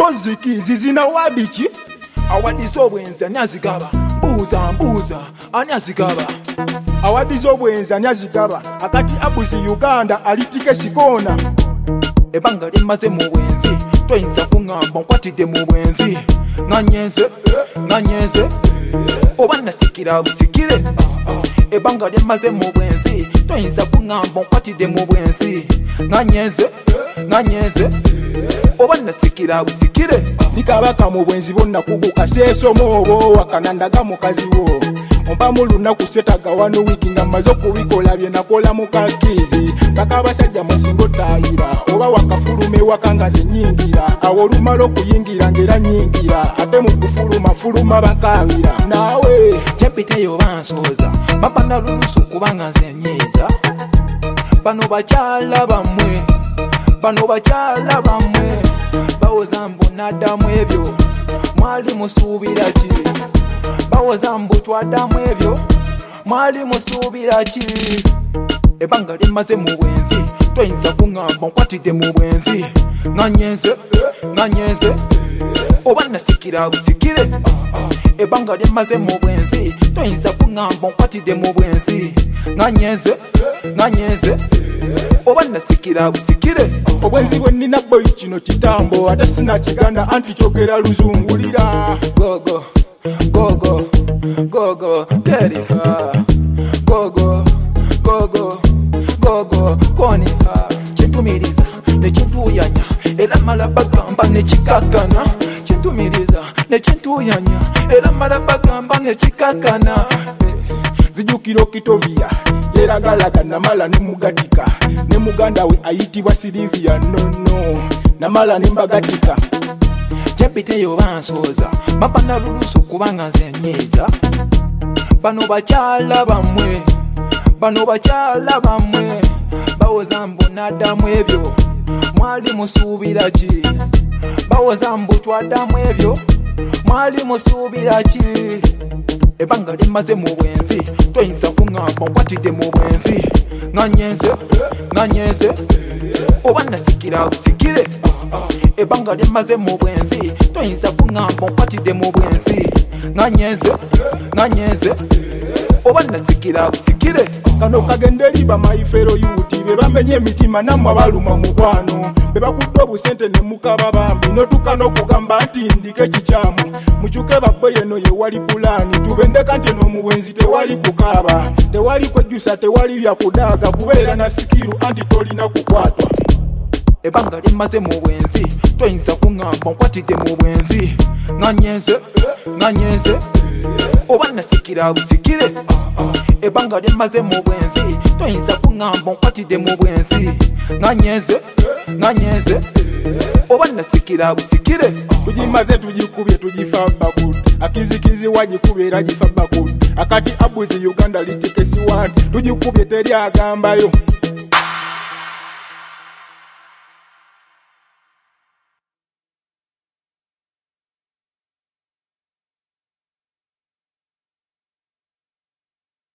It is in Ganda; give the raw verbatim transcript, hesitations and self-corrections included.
Pozikizi zina wabiki awadiza obwenzi ani azigaba mbuuza mbuuza ani azigaba awadiza obwenzi ani azigaba akati abuzi Uganda alitike sikona ebanga limaze mu bwenzi toyinza kuŋŋamba nkwatidde mu bwenzi ŋŋanyenze ŋŋanyenze oba nasikira busikire ebanga limaze mu bwenzi toyinza kuŋŋamba nkwatidde mu bwenzi ŋŋanyenze ŋŋanyenze oba nasikira busikire likabaka mu bwenzi bonna kuguka seesomo obo wakanandaga mukazi wo ompa mu lunaku setaga wano wiki nga mmaze okubikola bye nakola mu kakizi paka abasajja musingo tayira oba wakafulume waka nga ze nyingira awo olumala okuyingira ng'era nyingira ate mu kufuluma fuluma bakawira naawe tempiteyo bansooza bapanda lulusu kubanga nze nyiiza bano bakyala bammwe bano bakyala bammwe bawoza mbu naddamu ebyo mwali musuubira ki bawoza mbu twaddamu ebyo mwali musuubira ki ebanga limaze mu bwenzi toyinza kuŋŋamba nkwatidde mu bwenzi ŋŋanyenze ŋŋanyenze oba nasikira busikire ebanga limaze mu bwenzi toyinza kuŋŋamba nkwatidde mu bwenzi ŋŋanyenze ŋŋanyenze oba nasikira busikire obwenzi bwe nnina boyi kino kitambo ate sina kiganda anti kyogera luzungulira gogo gogo gogo teriha gogo gogo gogo koniha kintumiriza nekintuyanya era mala bagamba nekikakana kintumiriza nekintuyanya era mala bagamba nekikakana zijukira okitoviya yeragalaga namala nemugatika ne muganda we ayitibwa Silivia nono namala nembagatika tempiteyo bansooza bapanda lulusu kubanga nze nyiiza bano bakyala bammwe bano bakyala bammwe bawoza mbu naddamu ebyo mwali musuubira ki bawoza mbu twaddamu ebyo mwali musuubira ki ebanga limaze mu bwenzi toyinza kuŋŋamba nkwatidde mu bwenzi ŋŋanyenze ŋŋanyenze oba nasikira busikire ebanga limaze mu bwenzi toyinza kuŋŋamba nkwatidde mu bwenzi ŋŋanyenze ŋŋanyenze oba nasikira busikire kano kagende liba mayifero yuti be bamenye emitima nammwe abaluma mukwano be bakudde obusente ne mukaba bambi notuka n'okugamba nti ndike kikyamu mukyuke babbe yeno ye wali pulaani tubendeka nti eno mu bwenzi tewali kukaaba tewali kwejjusa tewali byakudaaga kubeera na sikiru anti tolina kukwatwa ebanga limaze mu bwenzi toyinza kuŋŋamba nkwatidde mu bwenzi ŋŋanyenze ŋŋanyenze oba nasikira busikire ebanga limaze mu bwenzi toyinza kuŋŋamba nkwatidde mu bwenzi ŋŋanyenze ŋŋanyenze oba nasikira busikire tugimaze tugikubye tugifa bakulu akizikizi wagikubye era gifa bakulu akati abuzi Uganda litikesi wanti tugikubye teri agambayo